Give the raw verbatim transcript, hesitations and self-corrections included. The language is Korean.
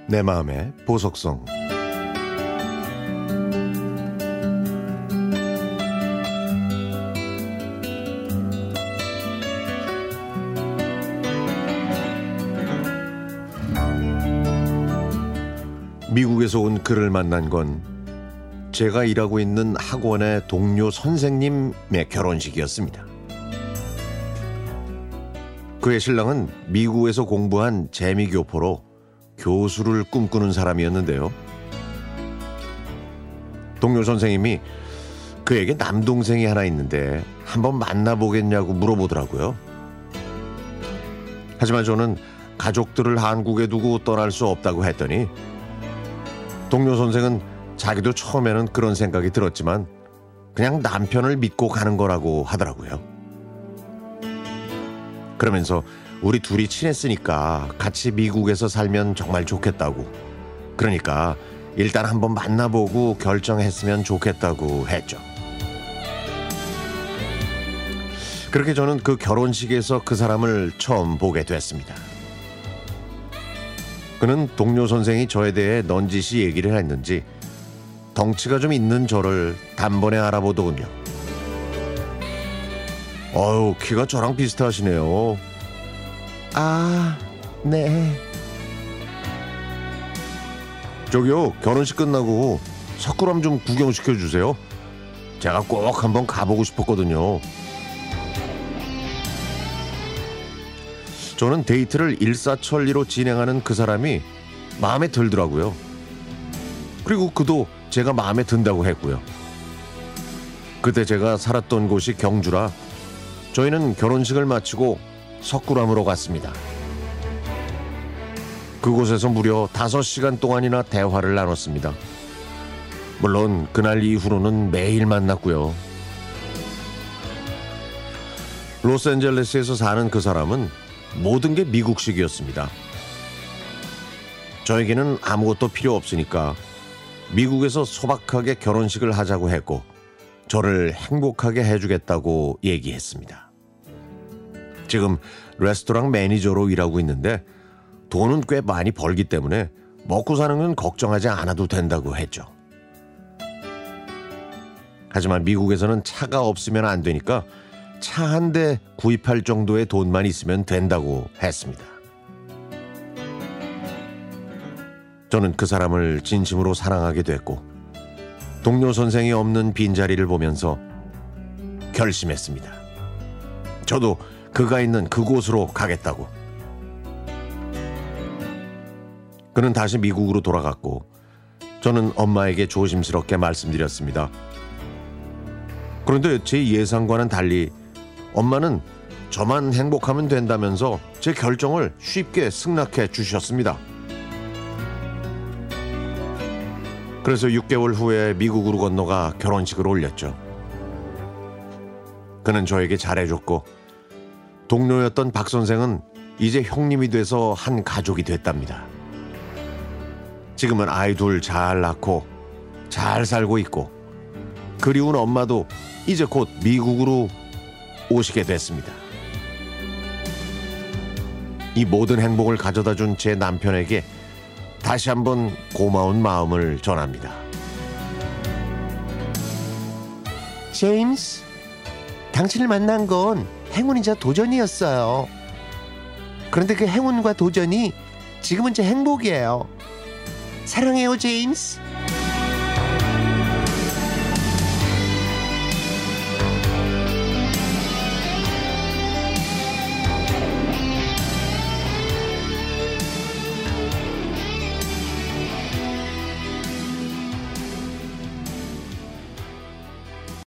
내 마음의 보석성. 미국에서 온 그를 만난 건 제가 일하고 있는 학원의 동료 선생님의 결혼식이었습니다. 그의 신랑은 미국에서 공부한 재미교포로 교수를 꿈꾸는 사람이었는데요. 동료 선생님이 그에게 남동생이 하나 있는데 한번 만나보겠냐고 물어보더라고요. 하지만 저는 가족들을 한국에 두고 떠날 수 없다고 했더니 동료 선생은 자기도 처음에는 그런 생각이 들었지만 그냥 남편을 믿고 가는 거라고 하더라고요. 그러면서 우리 둘이 친했으니까 같이 미국에서 살면 정말 좋겠다고, 그러니까 일단 한번 만나보고 결정했으면 좋겠다고 했죠. 그렇게 저는 그 결혼식에서 그 사람을 처음 보게 됐습니다. 그는 동료 선생이 저에 대해 넌지시 얘기를 했는지 덩치가 좀 있는 저를 단번에 알아보더군요. 어우, 키가 저랑 비슷하시네요. 아, 네. 저기요, 결혼식 끝나고 석굴암 좀 구경시켜주세요. 제가 꼭 한번 가보고 싶었거든요. 저는 데이트를 일사천리로 진행하는 그 사람이 마음에 들더라고요. 그리고 그도 제가 마음에 든다고 했고요. 그때 제가 살았던 곳이 경주라 저희는 결혼식을 마치고 석굴암으로 갔습니다. 그곳에서 무려 다섯 시간 동안이나 대화를 나눴습니다. 물론 그날 이후로는 매일 만났고요. 로스앤젤레스에서 사는 그 사람은 모든 게 미국식이었습니다. 저에게는 아무것도 필요 없으니까 미국에서 소박하게 결혼식을 하자고 했고 저를 행복하게 해주겠다고 얘기했습니다. 지금 레스토랑 매니저로 일하고 있는데 돈은 꽤 많이 벌기 때문에 먹고 사는 건 걱정하지 않아도 된다고 했죠. 하지만 미국에서는 차가 없으면 안 되니까 차 한 대 구입할 정도의 돈만 있으면 된다고 했습니다. 저는 그 사람을 진심으로 사랑하게 됐고 동료 선생이 없는 빈자리를 보면서 결심했습니다. 저도 그가 있는 그곳으로 가겠다고. 그는 다시 미국으로 돌아갔고 저는 엄마에게 조심스럽게 말씀드렸습니다. 그런데 제 예상과는 달리 엄마는 저만 행복하면 된다면서 제 결정을 쉽게 승낙해 주셨습니다. 그래서 육 개월 후에 미국으로 건너가 결혼식을 올렸죠. 그는 저에게 잘해줬고 동료였던 박 선생은 이제 형님이 돼서 한 가족이 됐답니다. 지금은 아이 둘 잘 낳고 잘 살고 있고 그리운 엄마도 이제 곧 미국으로 오시게 됐습니다. 이 모든 행복을 가져다 준 제 남편에게 다시 한번 고마운 마음을 전합니다. 제임스, 당신을 만난 건 행운이자 도전이었어요. 그런데 그 행운과 도전이 지금은 제 행복이에요. 사랑해요, 제임스.